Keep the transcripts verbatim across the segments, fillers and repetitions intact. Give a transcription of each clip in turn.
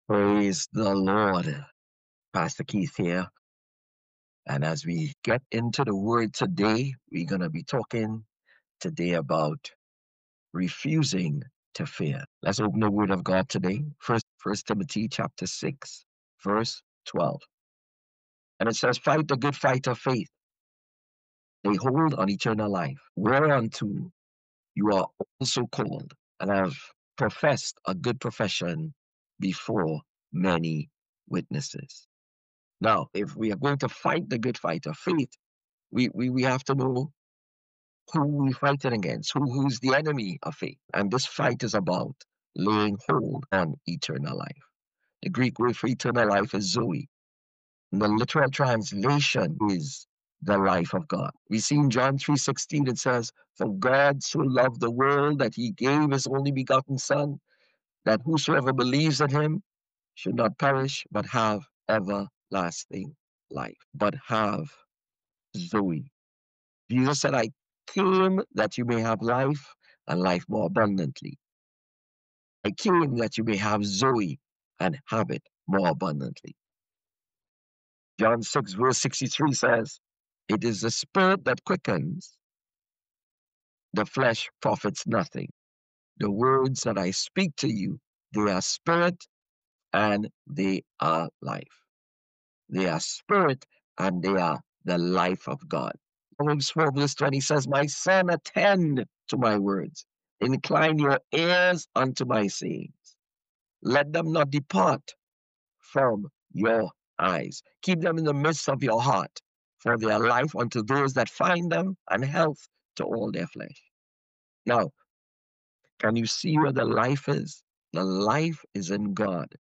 Praise the Lord. Pastor Keith here. And as we get into the word today, we're going to be talking today about refusing to fear. Let's open the word of God today. First, First Timothy chapter six, verse twelve. And it says, fight the good fight of faith. They hold on eternal life, whereunto you are also called, and have professed a good profession before many witnesses. Now, if we are going to fight the good fight of faith, we, we, we have to know who we're fighting against, who, who's the enemy of faith. And this fight is about laying hold on eternal life. The Greek word for eternal life is Zoe. And the literal translation is the life of God. We see in John three sixteen, it says, for God so loved the world that he gave his only begotten Son, that whosoever believes in him should not perish, but have everlasting life, but have Zoe. Jesus said, I came that you may have life and life more abundantly. I came that you may have Zoe and have it more abundantly. John six, verse sixty-three says, it is the spirit that quickens, the flesh profits nothing. The words that I speak to you, they are spirit and they are life. They are spirit and they are the life of God. Proverbs four, verse twenty says, my son, attend to my words. Incline your ears unto my sayings. Let them not depart from your eyes. Keep them in the midst of your heart, for they are life unto those that find them, and health to all their flesh. Now, can you see where the life is? The life is in God.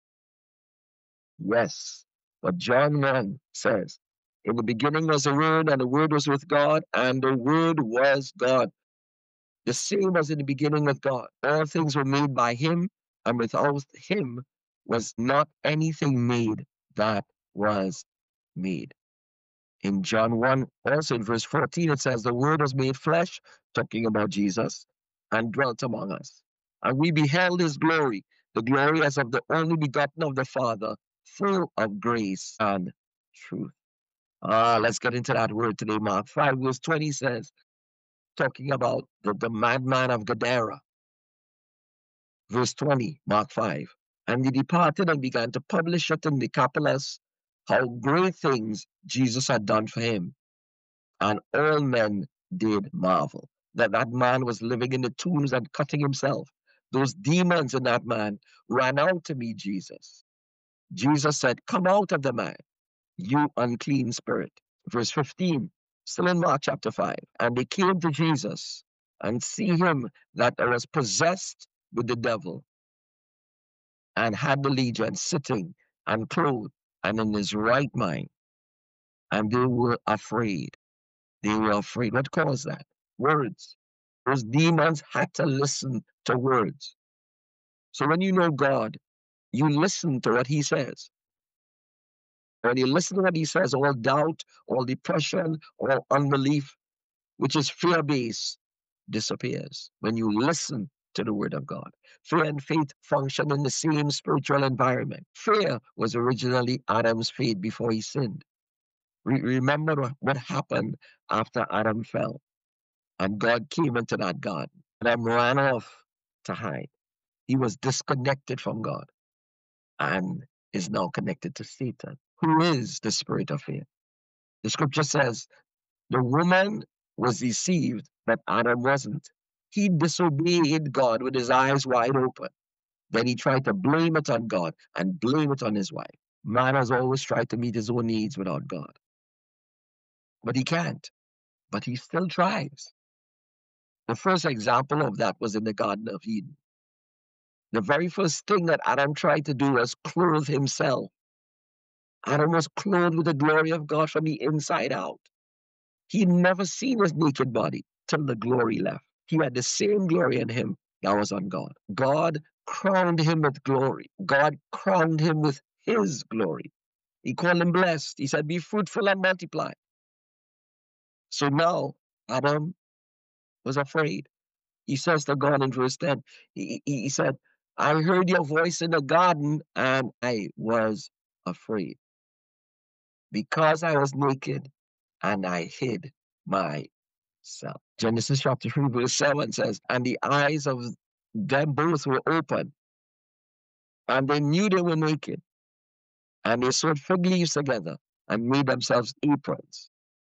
Yes. But John one says, in the beginning was the Word, and the Word was with God, and the Word was God. The same as in the beginning with God. All things were made by him, and without him was not anything made that was made. In John one, also in verse fourteen, it says, the Word was made flesh, talking about Jesus, and dwelt among us. And we beheld his glory, the glory as of the only begotten of the Father, full of grace and truth. Ah, let's get into that word today. Mark five, verse twenty says, talking about the, the madman of Gadara. Verse twenty, Mark five. And he departed and began to publish it in Decapolis how great things Jesus had done for him. And all men did marvel that that man was living in the tombs and cutting himself. Those demons in that man ran out to meet Jesus. Jesus said, come out of the man, you unclean spirit. Verse fifteen, still in Mark chapter five. And they came to Jesus and see him that was possessed with the devil and had the legion sitting and clothed and in his right mind. And they were afraid. They were afraid. What caused that? Words. Those demons had to listen to words. So when you know God, you listen to what he says. When you listen to what he says, all doubt, all depression, all unbelief, which is fear-based, disappears when you listen to the word of God. Fear and faith function in the same spiritual environment. Fear was originally Adam's fate before he sinned. Re- remember what happened after Adam fell and God came into that garden. Adam ran off to hide. He was disconnected from God and is now connected to Satan, who is the spirit of fear. The scripture says the woman was deceived, but Adam wasn't. He disobeyed God with his eyes wide open. Then he tried to blame it on God and blame it on his wife. Man has always tried to meet his own needs without God. But he can't. But he still tries. The first example of that was in the Garden of Eden. The very first thing that Adam tried to do was clothe himself. Adam was clothed with the glory of God from the inside out. He'd never seen his naked body till the glory left. He had the same glory in him that was on God. God crowned him with glory. God crowned him with his glory. He called him blessed. He said, be fruitful and multiply. So now Adam was afraid. He says to God in verse ten, he, he, he said, I heard your voice in the garden and I was afraid because I was naked and I hid myself. Genesis chapter three, verse seven says, and the eyes of them both were open, and they knew they were naked, and they sewed fig leaves together and made themselves aprons.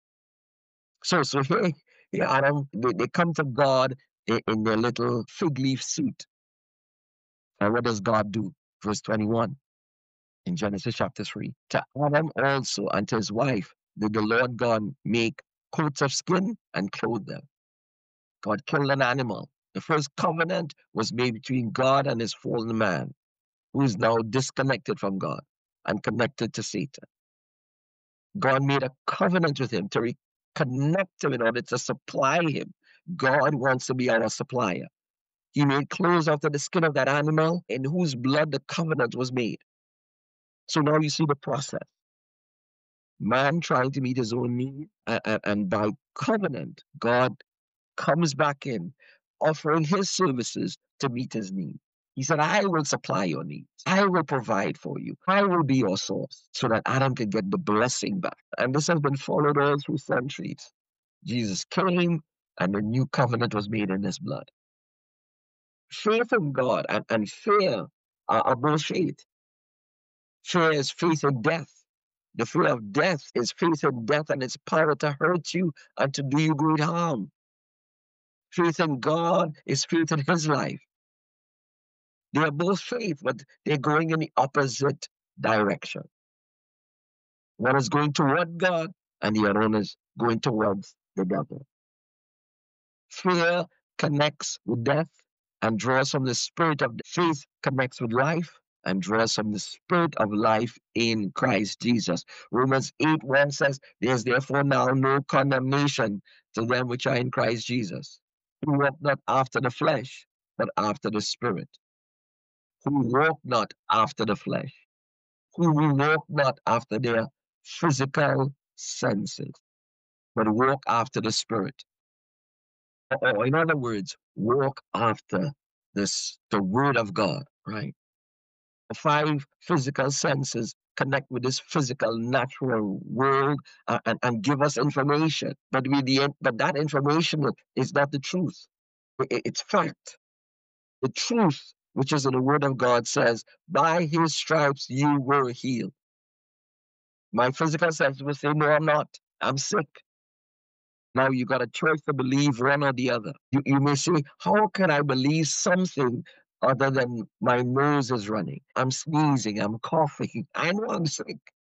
So, so here, here Adam, they, they come to God in, in their little fig leaf suit. And what does God do? Verse twenty-one in Genesis chapter three. To Adam also and to his wife did the Lord God make coats of skin and clothe them. God killed an animal. The first covenant was made between God and his fallen man, who is now disconnected from God and connected to Satan. God made a covenant with him to reconnect him in order to supply him. God wants to be our supplier. He made clothes after the skin of that animal in whose blood the covenant was made. So now you see the process. Man trying to meet his own need, and, and by covenant, God comes back in, offering his services to meet his need. He said, I will supply your needs. I will provide for you. I will be your source so that Adam can get the blessing back. And this has been followed all through centuries. Jesus came and a new covenant was made in his blood. Faith in God and, and fear are, are both faith. Fear is faith in death. The fear of death is faith in death and its power to hurt you and to do you great harm. Faith in God is faith in his life. They are both faith, but they're going in the opposite direction. One is going toward God, and the other one is going towards the devil. Fear connects with death and draws from the spirit of death. Faith connects with life and draws from the spirit of life in Christ Jesus. Romans eight one says, there is therefore now no condemnation to them which are in Christ Jesus, who walk not after the flesh, but after the spirit. Who walk not after the flesh, who walk not after their physical senses, but walk after the spirit. Or in other words, walk after this, the word of God, right? The five physical senses connect with this physical, natural world uh, and, and give us information. But, with the, but that information is not the truth. It, it's fact. The truth, which is in the word of God, says, by his stripes you were healed. My physical sense will say, no, I'm not. I'm sick. Now you got a choice to believe one or the other. You, you may say, how can I believe something other than my nose is running? I'm sneezing, I'm coughing. I know I'm sick.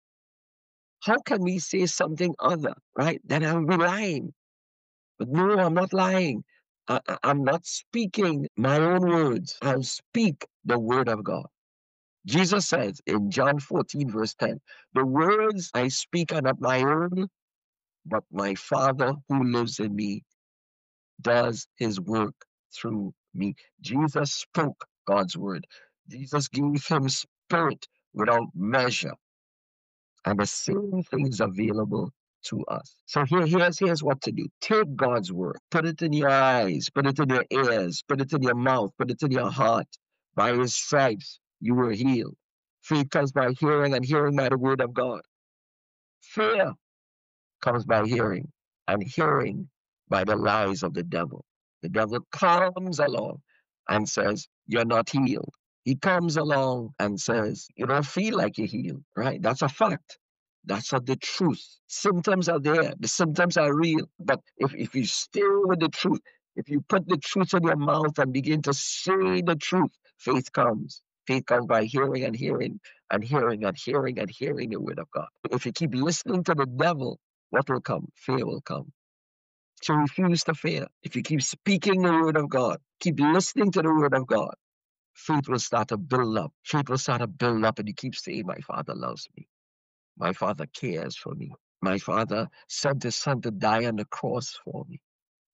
How can we say something other, right? Then I will be lying. But no, I'm not lying. I, I'm not speaking my own words. I'll speak the word of God. Jesus says in John fourteen, verse ten, the words I speak are not my own, but my Father who lives in me does his work through me. Jesus spoke God's word. Jesus gave him spirit without measure. And the same thing is available to us. So here, here's, here's what to do. Take God's word, put it in your eyes, put it in your ears, put it in your mouth, put it in your heart. By his stripes, you were healed. Faith comes by hearing, and hearing by the word of God. Fear comes by hearing, and hearing by the lies of the devil. The devil comes along and says, you're not healed. He comes along and says, you don't feel like you're healed, right? That's a fact. That's not the truth. Symptoms are there. The symptoms are real. But if, if you stay with the truth, if you put the truth in your mouth and begin to say the truth, faith comes. Faith comes by hearing and hearing and hearing and hearing and hearing the word of God. If you keep listening to the devil, what will come? Fear will come. So refuse to fear. If you keep speaking the word of God, keep listening to the word of God, faith will start to build up. Faith will start to build up, and you keep saying, my Father loves me. My Father cares for me. My Father sent his Son to die on the cross for me.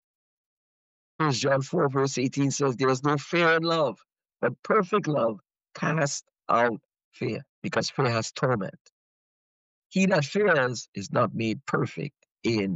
First John four, verse eighteen says, there is no fear in love, but perfect love casts out fear, because fear has torment. He that fears is not made perfect in.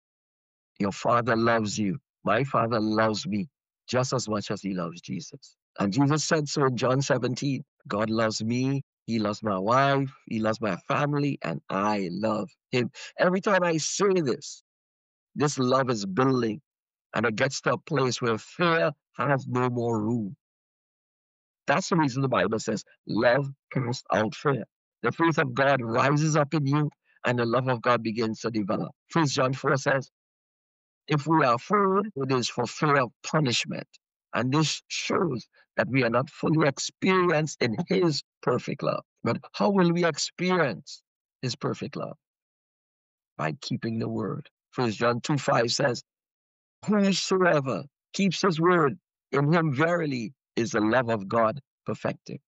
Your Father loves you. My Father loves me just as much as he loves Jesus. And Jesus said so in John seventeen. God loves me, he loves my wife, he loves my family, and I love him. Every time I say this, this love is building, and it gets to a place where fear has no more room. That's the reason the Bible says, love casts out fear. The faith of God rises up in you, and the love of God begins to develop. First John four says, if we are afraid, it is for fear of punishment. And this shows that we are not fully experienced in his perfect love. But how will we experience his perfect love? By keeping the word. First John two five says, whosoever keeps his word, in him verily is the love of God perfected.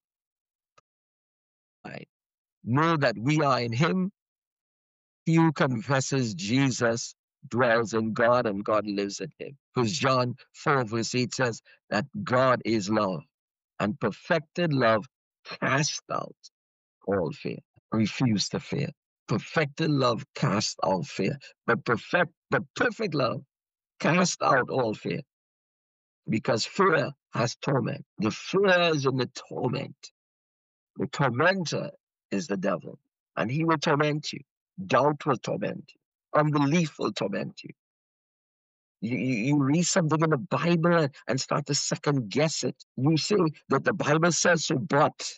I know that we are in him. He who confesses Jesus dwells in God and God lives in him. Because John four verse eight says that God is love, and perfected love casts out all fear. Refuse to fear. Perfected love casts out fear. But perfect, but perfect love casts out all fear. Because fear has torment. The fear is in the torment. The tormentor is the devil, and he will torment you. Doubt will torment you. Unbelief will torment you. You, you, you read something in the Bible and, and start to second guess it. You say that the Bible says so, but,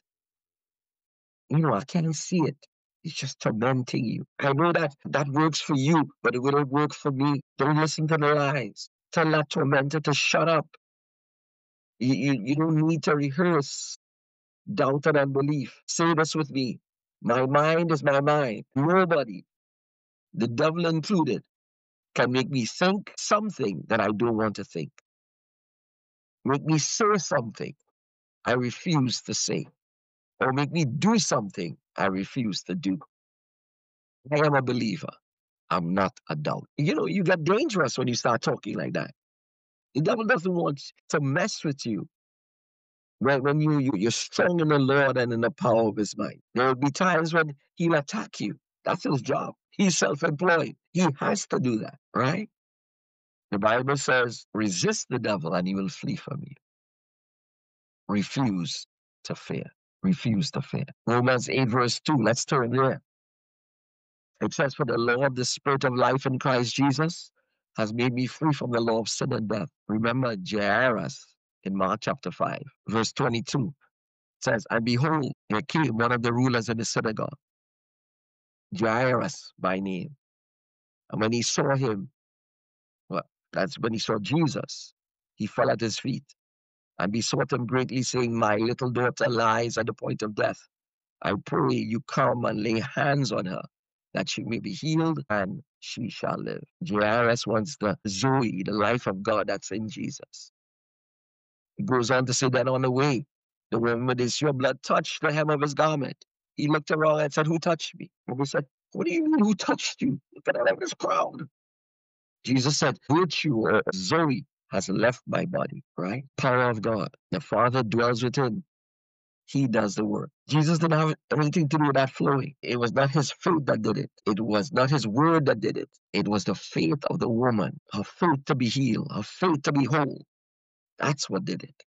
you know, I can't see it. It's just tormenting you. I know that that works for you, but it wouldn't work for me. Don't listen to the lies. Tell that tormentor to shut up. You, you, you don't need to rehearse doubt and unbelief. Say this with me. My mind is my mind. Nobody, the devil included, can make me think something that I don't want to think. Make me say something I refuse to say. Or make me do something I refuse to do. I am a believer. I'm not a doubt. You know, you get dangerous when you start talking like that. The devil doesn't want to mess with you. When, when you, you, you're strong in the Lord and in the power of his might. There will be times when he'll attack you. That's his job. He's self-employed. He has to do that, right? The Bible says, resist the devil and he will flee from you. Refuse to fear. Refuse to fear. Romans eight verse two, let's turn there. It says, for the law of the Spirit of life in Christ Jesus has made me free from the law of sin and death. Remember Jairus in Mark chapter five, verse twenty-two. Says, and behold, there came one of the rulers in the synagogue, Jairus by name. And when he saw him, well, that's when he saw Jesus, he fell at his feet and besought him greatly, saying, my little daughter lies at the point of death. I pray you come and lay hands on her, that she may be healed and she shall live. Jairus wants the Zoe, the life of God that's in Jesus. He goes on to say that on the way, the woman with his your blood touched the hem of his garment. He looked around and said, who touched me? And he said, what do you mean, who touched you? Look at all of this crowd. Jesus said, virtue or Zoe has left my body, right? Power of God. The Father dwells within. He does the work. Jesus didn't have anything to do with that flowing. It was not his faith that did it. It was not his word that did it. It was the faith of the woman, her faith to be healed, her faith to be whole. That's what did it.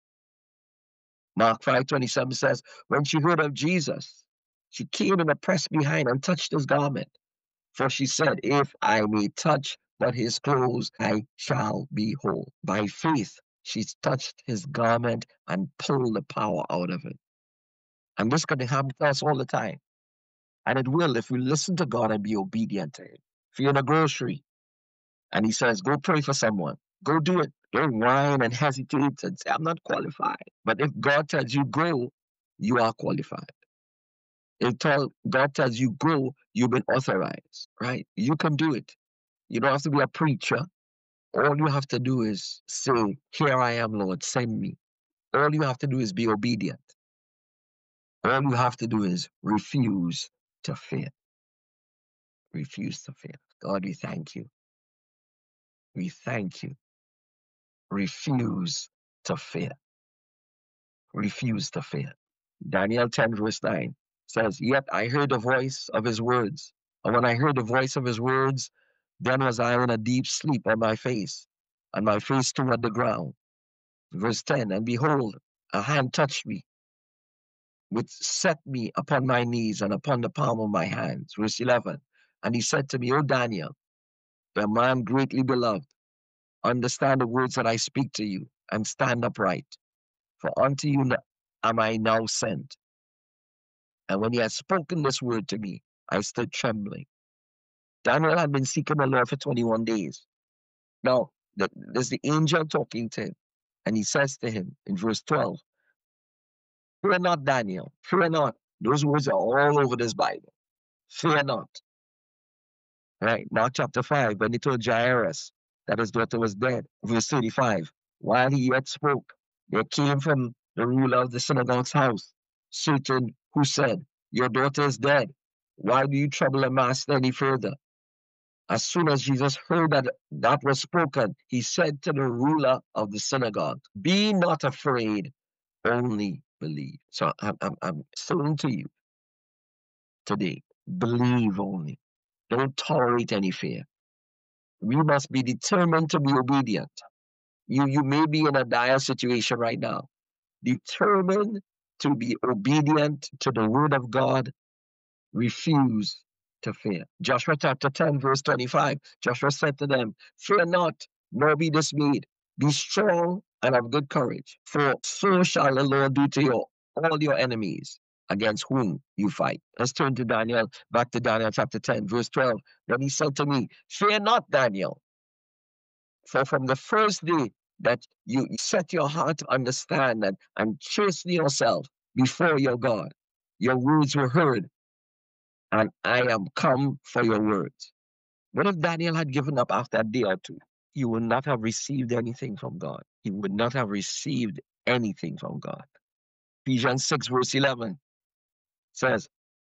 Mark five twenty-seven says, when she heard of Jesus, she came and pressed behind and touched his garment. For she said, if I may touch but his clothes, I shall be whole. By faith, she touched his garment and pulled the power out of it. And this can happen to us all the time. And it will if we listen to God and be obedient to him. If you're in a grocery and he says, go pray for someone, go do it. Don't whine and hesitate and say, I'm not qualified. But if God tells you go, you are qualified. If tell, God tells you go, you've been authorized, right? You can do it. You don't have to be a preacher. All you have to do is say, here I am, Lord, send me. All you have to do is be obedient. All you have to do is refuse to fear. Refuse to fear. God, we thank you. We thank you. Refuse to fear. Refuse to fear. Daniel ten verse nine says, yet I heard the voice of his words. And when I heard the voice of his words, then was I in a deep sleep on my face, and my face toward the ground. Verse ten, and behold, A hand touched me, which set me upon my knees and upon the palm of my hands. Verse eleven. And he said to me, O Daniel, a man greatly beloved, understand the words that I speak to you, and stand upright. For unto you am I now sent. And when he had spoken this word to me, I stood trembling. Daniel had been seeking the Lord for twenty-one days. Now, there's the angel talking to him, and he says to him in verse twelve, fear not, Daniel, fear not. Those words are all over this Bible. Fear not. Right, Mark chapter five, when he told Jairus that his daughter was dead, verse thirty-five, while he yet spoke, there came from the ruler of the synagogue's house certain who said, your daughter is dead. Why do you trouble the master any further? As soon as Jesus heard that that was spoken, he said to the ruler of the synagogue, be not afraid, only believe. So I'm, I'm, I'm saying to you today, believe only. Don't tolerate any fear. We must be determined to be obedient. You, you may be in a dire situation right now. Determined to be obedient to the word of God. Refuse to fear. Joshua chapter ten, verse twenty-five. Joshua said to them, fear not, nor be dismayed. Be strong and of good courage. For so shall the Lord do to you all your enemies against whom you fight. Let's turn to Daniel, back to Daniel chapter ten, verse twelve. Then he said to me, fear not, Daniel. For from the first day that you set your heart to understand and, and chasten yourself before your God, your words were heard, and I am come for your words. What if Daniel had given up after a day or two? He would not have received anything from God. He would not have received anything from God. Ephesians six, verse eleven says,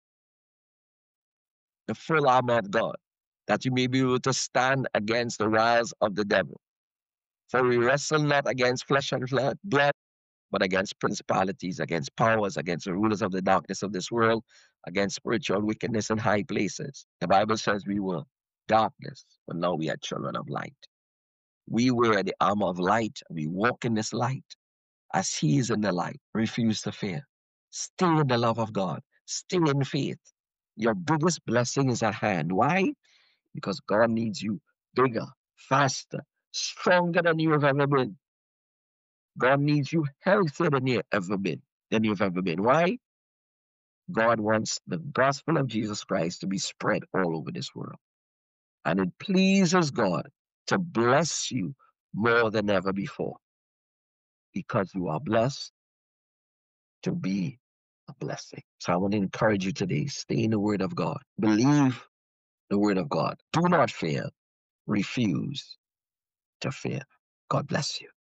the full armor of God, that you may be able to stand against the wiles of the devil. For we wrestle not against flesh and blood, but against principalities, against powers, against the rulers of the darkness of this world, against spiritual wickedness in high places. The Bible says we were darkness, but now we are children of light. We wear the armor of light, and we walk in this light. As he is in the light, refuse to fear. Stay in the love of God. Stay in faith. Your biggest blessing is at hand. Why? Because God needs you bigger, faster, stronger than you have ever been. God needs you healthier than you've ever been, than you've ever been. Why? God wants the gospel of Jesus Christ to be spread all over this world. And it pleases God to bless you more than ever before, because you are blessed to be a blessing. So I want to encourage you today, stay in the word of God. Believe the word of God. Do not fear. Refuse to fear. God bless you.